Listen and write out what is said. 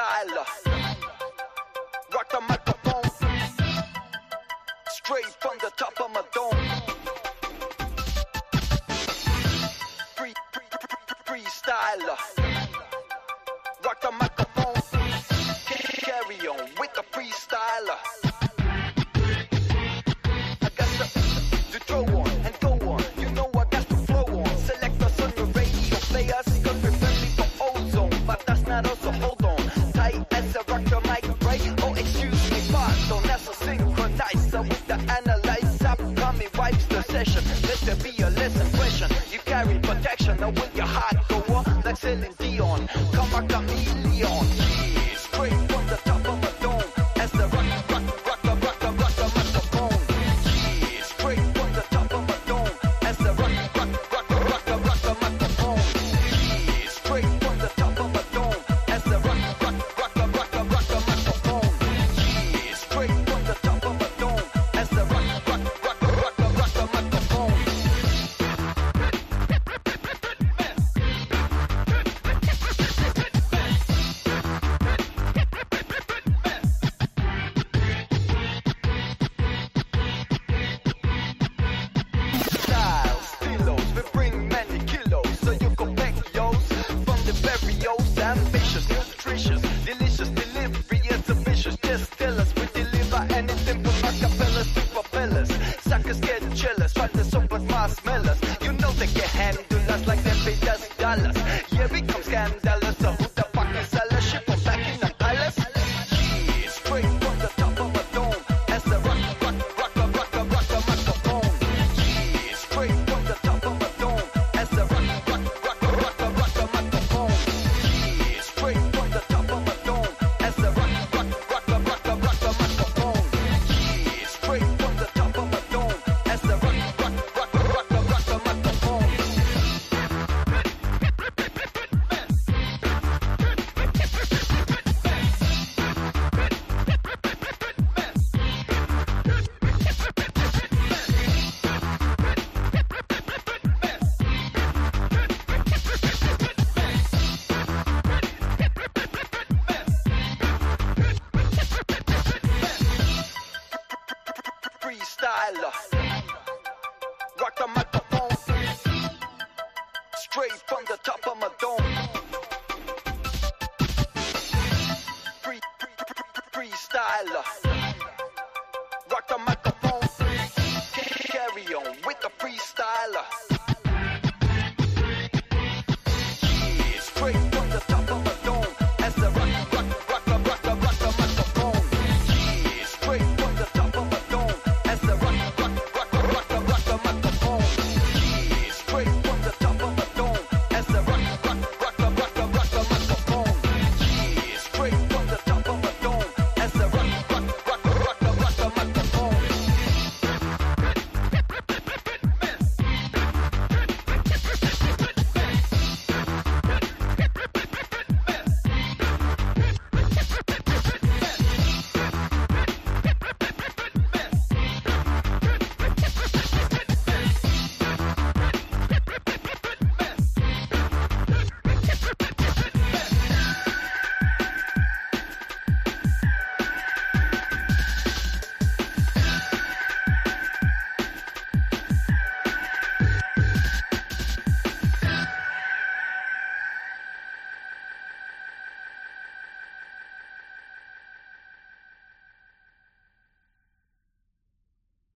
freestyler. Rock the microphone, straight from the top of my dome. Freestyler. Rock the microphone, carry on with the freestyler. I got to throw on and go on. You know I got to flow on. Select us on the radio players, cause we're friendly for ozone. But that's not us, so hold on. Tight as a rock the mic, right? Oh, excuse me, pardon. That's a synchronizer with the analyzer. Upcoming wipes the session. Let there be a lesson question. You carry protection, now with your heart go on. Like Celine Dion, come a chameleon. Yeah, straight from the top of a dome. As the rock the microphone. Yeah, straight from the top of a dome. As the rock the microphone. Yeah, straight from the top of a dome. As the rock the microphone. Yeah, straight from the top of a dome. As the rock the microphone. Styles, kilos, we bring many kilos, so you go back yo's. From the barrios, ambitious, nutritious, delicious delivery is ambitious. Just tell us we deliver anything from acapellas to propellers. Suckers get jealous, try to soap with marshmallows. You know they can handle us like they paid us dollars. Yeah, we come scandalous, so who the fuck is sellers? Ship them back in the palace. Yeah, straight from the top of a dome. As the rock the microphone. Yeah, straight from the top of a dome. As the rock the microphone. Yeah, straight from the top of a dome. As the rock the microphone. Yeah, straight from the top of a dome. As the rock the microphone. Freestyler. Rock the microphone, straight from the top of my dome. Freestyler.